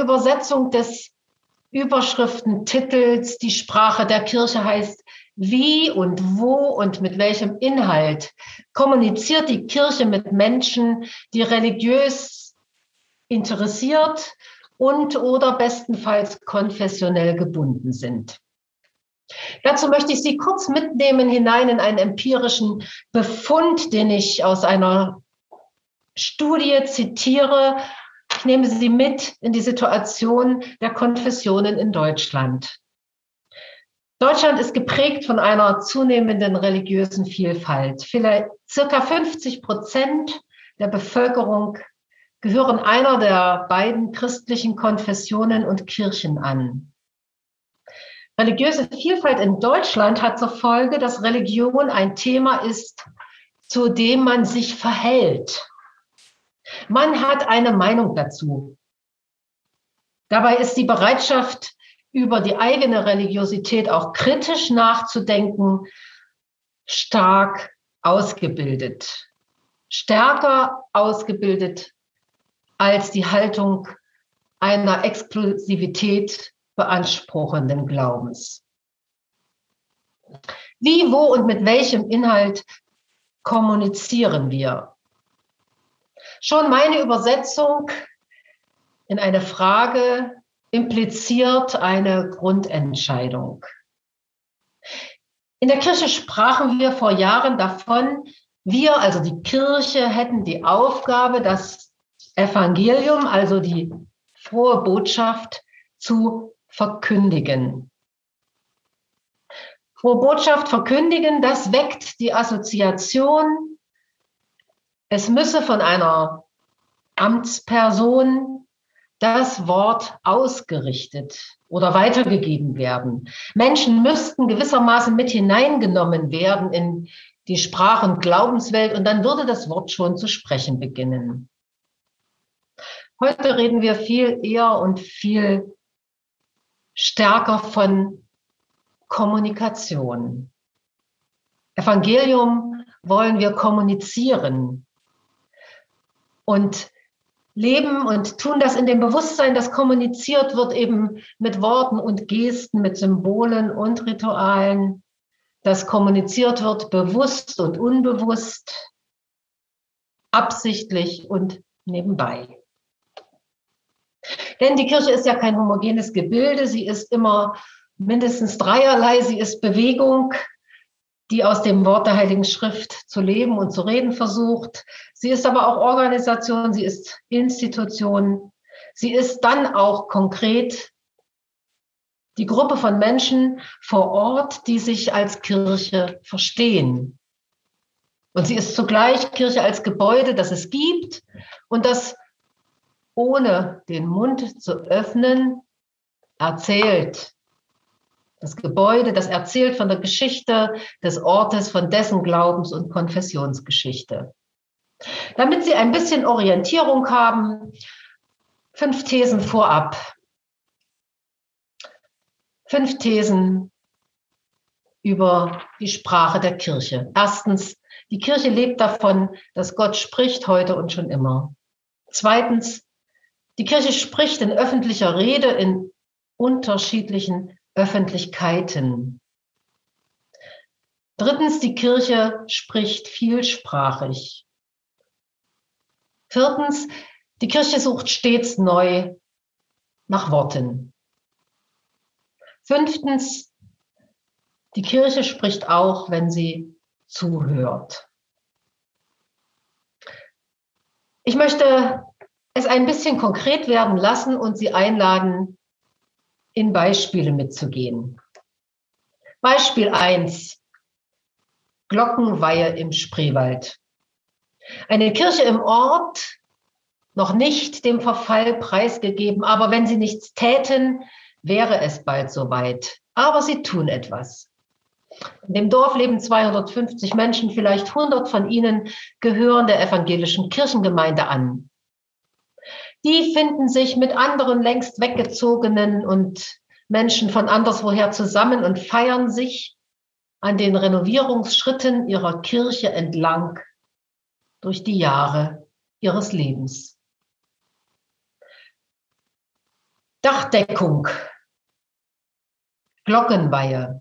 Übersetzung des Überschriftentitels Die Sprache der Kirche heißt: Wie und wo und mit welchem Inhalt kommuniziert die Kirche mit Menschen, die religiös interessiert und oder bestenfalls konfessionell gebunden sind? Dazu möchte ich Sie kurz mitnehmen hinein in einen empirischen Befund, den ich aus einer Studie zitiere. Ich nehme Sie mit in die Situation der Konfessionen in Deutschland. Deutschland ist geprägt von einer zunehmenden religiösen Vielfalt. Vielleicht circa 50% der Bevölkerung gehören einer der beiden christlichen Konfessionen und Kirchen an. Religiöse Vielfalt in Deutschland hat zur Folge, dass Religion ein Thema ist, zu dem man sich verhält. Man hat eine Meinung dazu. Dabei ist die Bereitschaft, über die eigene Religiosität auch kritisch nachzudenken, stark ausgebildet. Stärker ausgebildet als die Haltung einer Exklusivität beanspruchenden Glaubens. Wie, wo und mit welchem Inhalt kommunizieren wir? Schon meine Übersetzung in eine Frage impliziert eine Grundentscheidung. In der Kirche sprachen wir vor Jahren davon, wir, also die Kirche, hätten die Aufgabe, das Evangelium, also die frohe Botschaft, zu verkündigen. Frohe Botschaft verkündigen, das weckt die Assoziation, es müsse von einer Amtsperson das Wort ausgerichtet oder weitergegeben werden. Menschen müssten gewissermaßen mit hineingenommen werden in die Sprach- und Glaubenswelt und dann würde das Wort schon zu sprechen beginnen. Heute reden wir viel eher und viel stärker von Kommunikation. Evangelium wollen wir kommunizieren und leben und tun das in dem Bewusstsein, dass kommuniziert wird eben mit Worten und Gesten, mit Symbolen und Ritualen, dass kommuniziert wird bewusst und unbewusst, absichtlich und nebenbei. Denn die Kirche ist ja kein homogenes Gebilde, sie ist immer mindestens dreierlei, sie ist Bewegung, die aus dem Wort der Heiligen Schrift zu leben und zu reden versucht. Sie ist aber auch Organisation, sie ist Institution. Sie ist dann auch konkret die Gruppe von Menschen vor Ort, die sich als Kirche verstehen. Und sie ist zugleich Kirche als Gebäude, das es gibt und das ohne den Mund zu öffnen erzählt. Das Gebäude, das erzählt von der Geschichte des Ortes, von dessen Glaubens- und Konfessionsgeschichte. Damit Sie ein bisschen Orientierung haben, 5 Thesen vorab. 5 Thesen über die Sprache der Kirche. Erstens, die Kirche lebt davon, dass Gott spricht heute und schon immer. Zweitens, die Kirche spricht in öffentlicher Rede in unterschiedlichen Öffentlichkeiten. Drittens, die Kirche spricht vielsprachig. Viertens, die Kirche sucht stets neu nach Worten. Fünftens, die Kirche spricht auch, wenn sie zuhört. Ich möchte es ein bisschen konkret werden lassen und Sie einladen, in Beispiele mitzugehen. Beispiel 1. Glockenweihe im Spreewald. Eine Kirche im Ort, noch nicht dem Verfall preisgegeben, aber wenn sie nichts täten, wäre es bald soweit. Aber sie tun etwas. In dem Dorf leben 250 Menschen, vielleicht 100 von ihnen gehören der evangelischen Kirchengemeinde an. Die finden sich mit anderen längst weggezogenen und Menschen von anderswoher zusammen und feiern sich an den Renovierungsschritten ihrer Kirche entlang durch die Jahre ihres Lebens. Dachdeckung, Glockenweihe,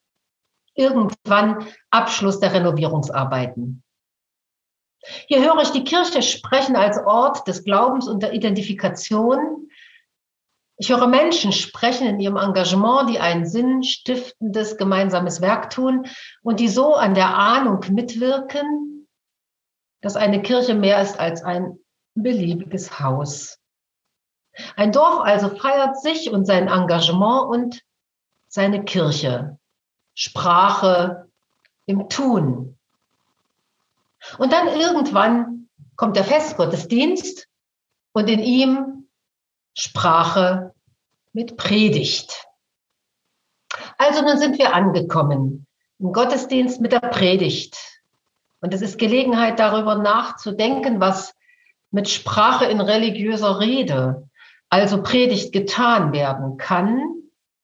irgendwann Abschluss der Renovierungsarbeiten. Hier höre ich die Kirche sprechen als Ort des Glaubens und der Identifikation. Ich höre Menschen sprechen in ihrem Engagement, die ein sinnstiftendes gemeinsames Werk tun und die so an der Ahnung mitwirken, dass eine Kirche mehr ist als ein beliebiges Haus. Ein Dorf also feiert sich und sein Engagement und seine Kirche. Sprache im Tun. Und dann irgendwann kommt der Festgottesdienst und in ihm Sprache mit Predigt. Also nun sind wir angekommen im Gottesdienst mit der Predigt. Und es ist Gelegenheit, darüber nachzudenken, was mit Sprache in religiöser Rede, also Predigt, getan werden kann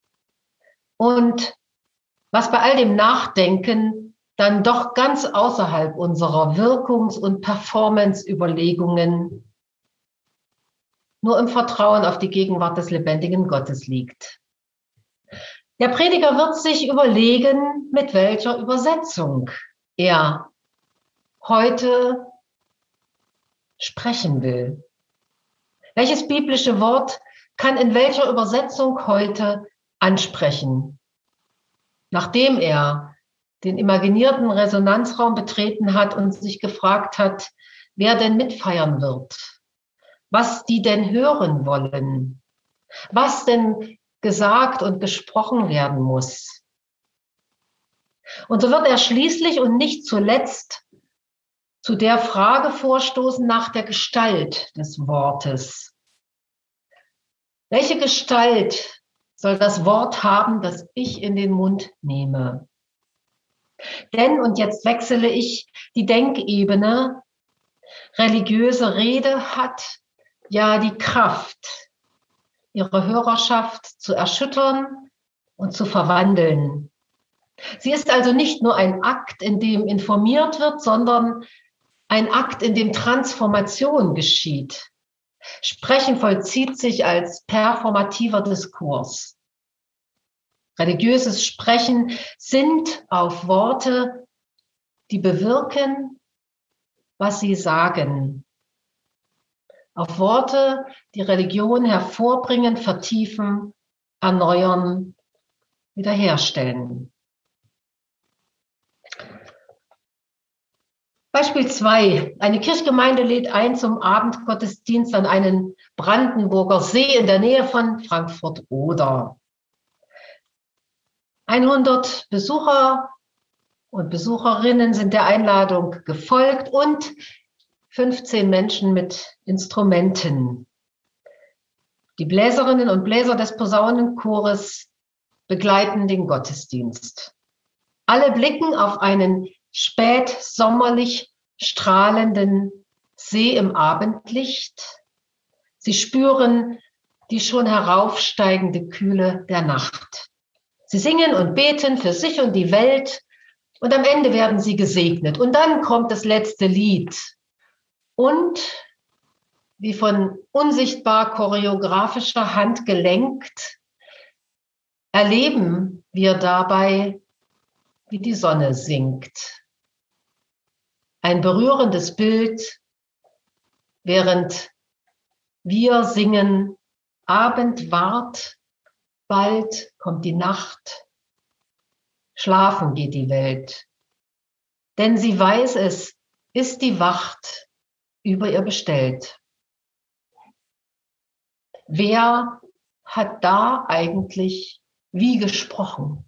und was bei all dem Nachdenken dann doch ganz außerhalb unserer Wirkungs- und Performance-Überlegungen nur im Vertrauen auf die Gegenwart des lebendigen Gottes liegt. Der Prediger wird sich überlegen, mit welcher Übersetzung er heute sprechen will. Welches biblische Wort kann in welcher Übersetzung heute ansprechen? Nachdem er den imaginierten Resonanzraum betreten hat und sich gefragt hat, wer denn mitfeiern wird, was die denn hören wollen, was denn gesagt und gesprochen werden muss. Und so wird er schließlich und nicht zuletzt zu der Frage vorstoßen nach der Gestalt des Wortes. Welche Gestalt soll das Wort haben, das ich in den Mund nehme? Denn, und jetzt wechsle ich die Denkebene, religiöse Rede hat ja die Kraft, ihre Hörerschaft zu erschüttern und zu verwandeln. Sie ist also nicht nur ein Akt, in dem informiert wird, sondern ein Akt, in dem Transformation geschieht. Sprechen vollzieht sich als performativer Diskurs. Religiöses Sprechen sind auf Worte, die bewirken, was sie sagen. Auf Worte, die Religion hervorbringen, vertiefen, erneuern, wiederherstellen. Beispiel 2. Eine Kirchgemeinde lädt ein zum Abendgottesdienst an einen Brandenburger See in der Nähe von Frankfurt-Oder. 100 Besucher und Besucherinnen sind der Einladung gefolgt und 15 Menschen mit Instrumenten. Die Bläserinnen und Bläser des Posaunenchores begleiten den Gottesdienst. Alle blicken auf einen spätsommerlich strahlenden See im Abendlicht. Sie spüren die schon heraufsteigende Kühle der Nacht. Sie singen und beten für sich und die Welt und am Ende werden sie gesegnet. Und dann kommt das letzte Lied. Und wie von unsichtbar choreografischer Hand gelenkt, erleben wir dabei, wie die Sonne sinkt. Ein berührendes Bild, während wir singen, Abend ward, bald kommt die Nacht, schlafen geht die Welt. Denn sie weiß es, ist die Wacht über ihr bestellt. Wer hat da eigentlich wie gesprochen?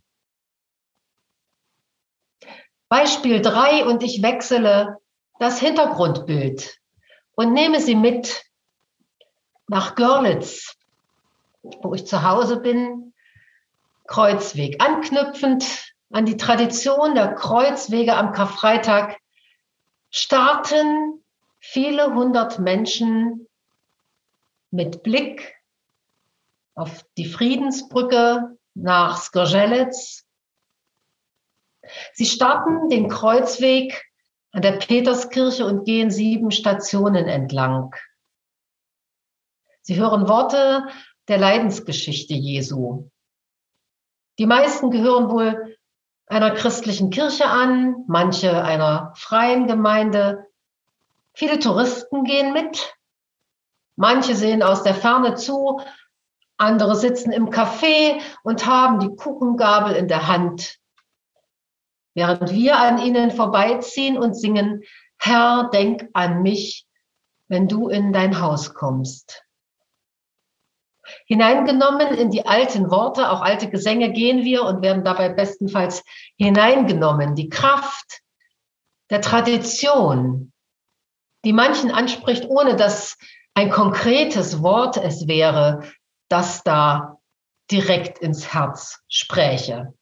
Beispiel 3 und ich wechsle das Hintergrundbild und nehme Sie mit nach Görlitz, wo ich zu Hause bin, Kreuzweg. Anknüpfend an die Tradition der Kreuzwege am Karfreitag starten viele hundert Menschen mit Blick auf die Friedensbrücke nach Zgorzelec. Sie starten den Kreuzweg an der Peterskirche und gehen 7 Stationen entlang. Sie hören Worte der Leidensgeschichte Jesu. Die meisten gehören wohl einer christlichen Kirche an, manche einer freien Gemeinde. Viele Touristen gehen mit. Manche sehen aus der Ferne zu, andere sitzen im Café und haben die Kuchengabel in der Hand, während wir an ihnen vorbeiziehen und singen: Herr, denk an mich, wenn du in dein Haus kommst. Hineingenommen in die alten Worte, auch alte Gesänge, gehen wir und werden dabei bestenfalls hineingenommen. Die Kraft der Tradition, die manchen anspricht, ohne dass ein konkretes Wort es wäre, das da direkt ins Herz spräche.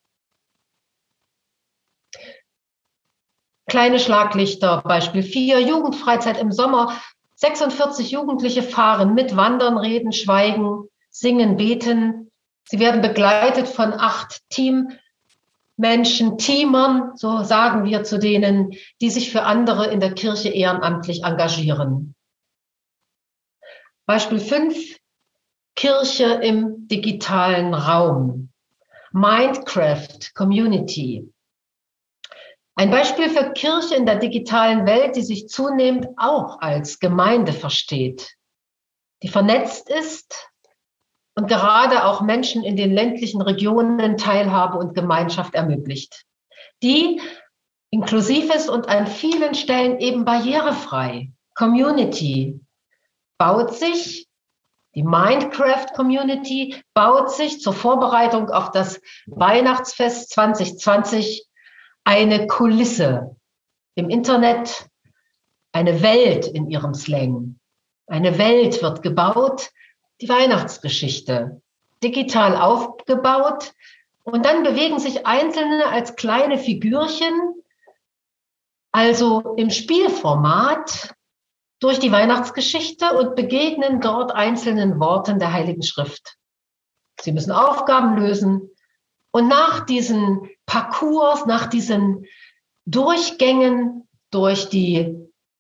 Kleine Schlaglichter, Beispiel 4, Jugendfreizeit im Sommer. 46 Jugendliche fahren mit, wandern, reden, schweigen, singen, beten. Sie werden begleitet von 8 Teammenschen, Teamern, so sagen wir zu denen, die sich für andere in der Kirche ehrenamtlich engagieren. Beispiel 5, Kirche im digitalen Raum. Mindcraft Community. Ein Beispiel für Kirche in der digitalen Welt, die sich zunehmend auch als Gemeinde versteht, die vernetzt ist und gerade auch Menschen in den ländlichen Regionen Teilhabe und Gemeinschaft ermöglicht, die inklusiv ist und an vielen Stellen eben barrierefrei. Community baut sich, die Mindcraft-Community baut sich zur Vorbereitung auf das Weihnachtsfest 2020 eine Kulisse im Internet, eine Welt in ihrem Slang. Eine Welt wird gebaut, die Weihnachtsgeschichte, digital aufgebaut, und dann bewegen sich Einzelne als kleine Figürchen, also im Spielformat, durch die Weihnachtsgeschichte und begegnen dort einzelnen Worten der Heiligen Schrift. Sie müssen Aufgaben lösen und nach diesen Parcours, nach diesen Durchgängen durch die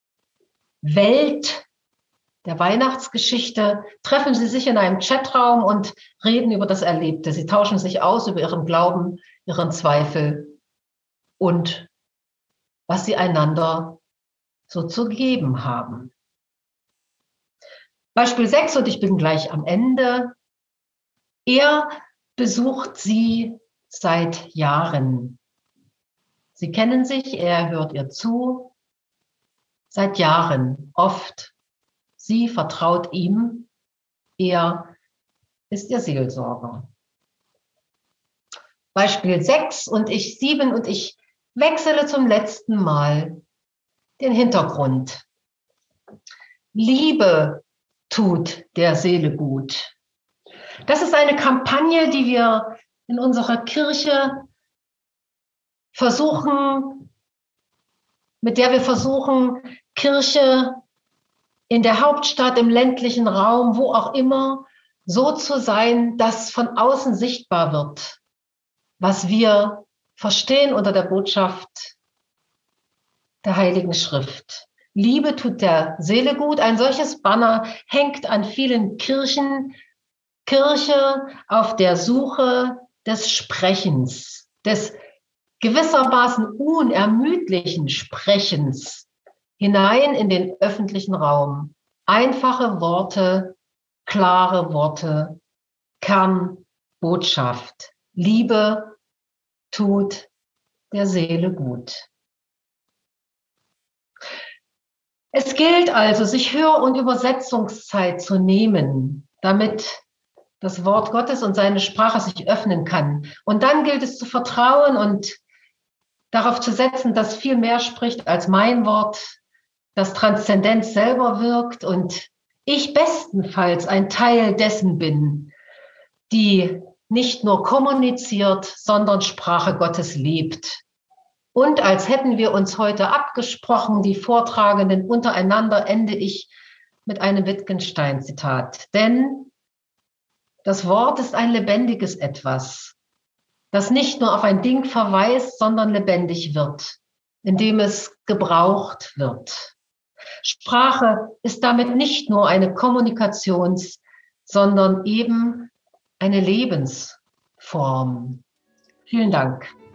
Welt der Weihnachtsgeschichte treffen sie sich in einem Chatraum und reden über das Erlebte. Sie tauschen sich aus über ihren Glauben, ihren Zweifel und was sie einander so zu geben haben. Beispiel 6, und ich bin gleich am Ende. Er besucht sie seit Jahren. Sie kennen sich, er hört ihr zu. Seit Jahren, oft. Sie vertraut ihm, er ist ihr Seelsorger. Beispiel 6 und ich 7 und ich wechsle zum letzten Mal den Hintergrund. Liebe tut der Seele gut. Das ist eine Kampagne, die wir in unserer Kirche versuchen, mit der wir versuchen, Kirche in der Hauptstadt, im ländlichen Raum, wo auch immer, so zu sein, dass von außen sichtbar wird, was wir verstehen unter der Botschaft der Heiligen Schrift. Liebe tut der Seele gut. Ein solches Banner hängt an vielen Kirchen. Kirche auf der Suche des Sprechens, des gewissermaßen unermüdlichen Sprechens hinein in den öffentlichen Raum. Einfache Worte, klare Worte, Kernbotschaft. Liebe tut der Seele gut. Es gilt also, sich Hör- und Übersetzungszeit zu nehmen, damit das Wort Gottes und seine Sprache sich öffnen kann. Und dann gilt es zu vertrauen und darauf zu setzen, dass viel mehr spricht als mein Wort, dass Transzendenz selber wirkt und ich bestenfalls ein Teil dessen bin, die nicht nur kommuniziert, sondern Sprache Gottes lebt. Und als hätten wir uns heute abgesprochen, die Vortragenden untereinander, ende ich mit einem Wittgenstein-Zitat. Denn das Wort ist ein lebendiges Etwas, das nicht nur auf ein Ding verweist, sondern lebendig wird, indem es gebraucht wird. Sprache ist damit nicht nur eine Kommunikations-, sondern eben eine Lebensform. Vielen Dank.